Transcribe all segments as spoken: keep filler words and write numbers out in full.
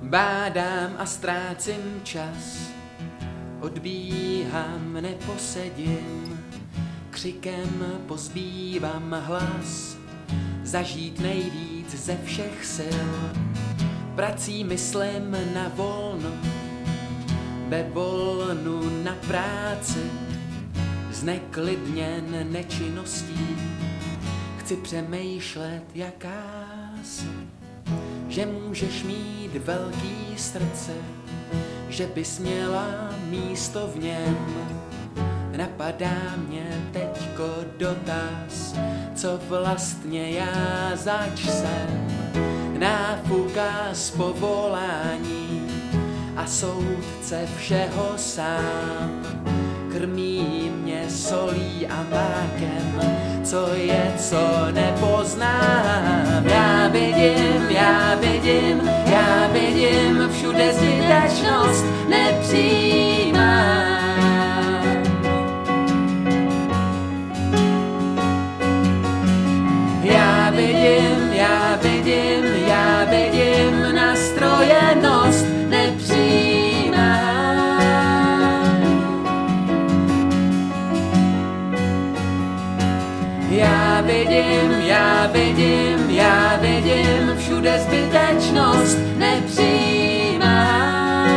Bádám a ztrácím čas, odbíhám, neposedím, křikem pozbývám hlas, zažít nejvíc ze všech sil. Prací myslím na volno, ve volnu na práci, zneklidněn nečinností, chci přemýšlet jakási, že můžeš mít velký srdce, že bys měla místo v něm. Napadá mě teďko dotaz, co vlastně já zač jsem. Náfuka z povolání a soudce všeho sám. Krmí mě solí a mákem, co je, co nepoznám. Já vidím, já vidím, já vidím všude zbytečnost nepřijímám. Já vidím, já vidím, já vidím nastrojenost nepřijímám. Já vidím, já vidím, já vidím všude zbytečnost nepřijímám.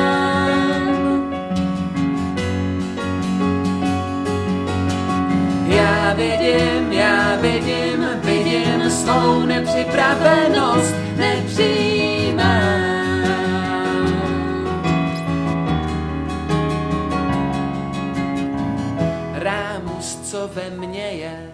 Já vidím, já vidím, vidím svou nepřipravenost nepřijímám. Rámus, co ve mně je,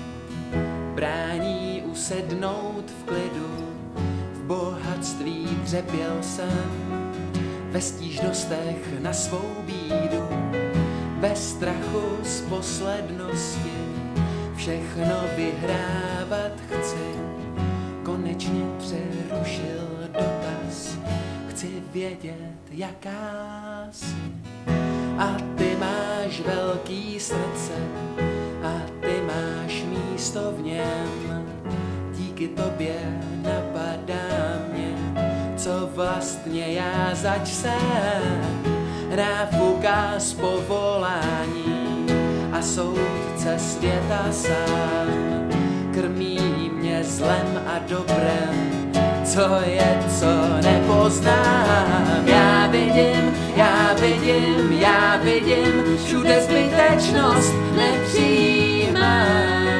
brání usednout v klidu, v bohatství dřepěl jsem, ve stížnostech na svou bídu, ve strachu z poslednosti, všechno vyhrávat chci, konečně přerušil dotaz, chci vědět, jaká jsi. A ty máš velký srdce, a ty máš místo v něm, díky tobě napadá mě, co vlastně já zač jsem. Náfuka z povolání a soudce světa sám, krmí mě zlem a dobrem, co je, co nepoznám. Já vidím, já vidím, já vidím všude zbytečnost nepřijímám.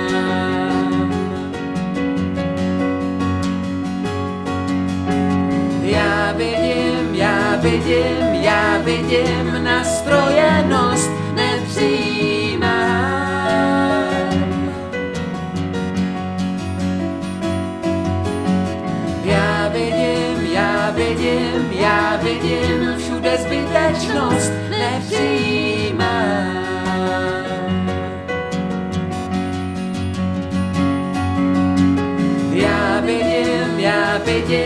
Já vidím, já vidím, já vidím nastrojenost nepřijímám. Já vidím, já vidím, já vidím všude zbytečnost nepřijímám. Já vidím, já vidím,